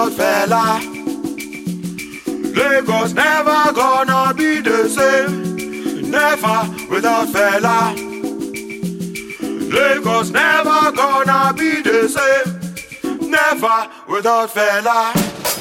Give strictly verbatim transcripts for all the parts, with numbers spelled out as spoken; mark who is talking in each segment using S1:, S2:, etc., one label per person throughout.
S1: without Fela. Lagos never gonna be the same, never without Fela. Lagos never gonna be the same, never without Fela.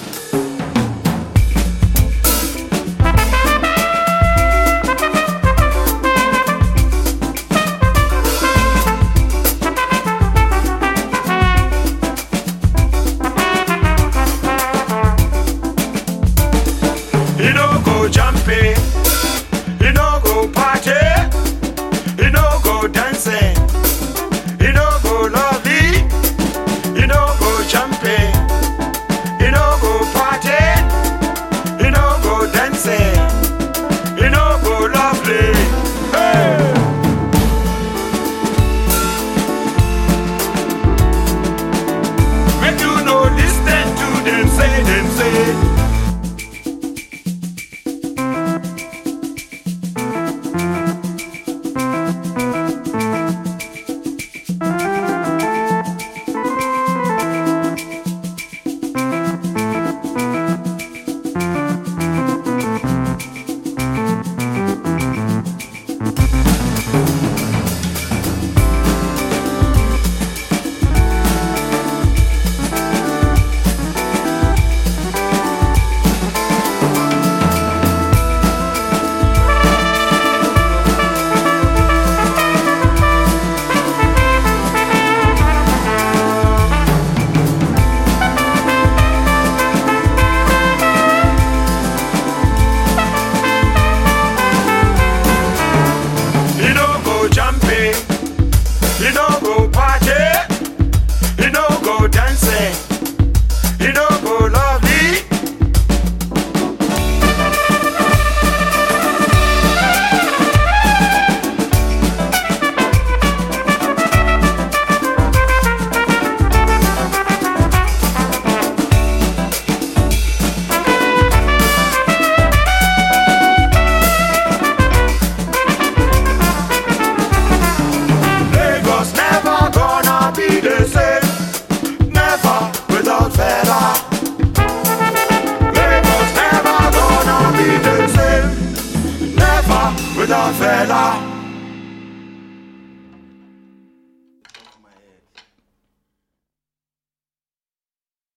S1: Jumping, he no go party, he no go dancing, he no go lovely, he no go jumping, he no go party, he no go dancing, he no go lovely. Hey! Make you no listen to them say, them say. He no go party, he no go dancing, he no go lovely. Without Fela.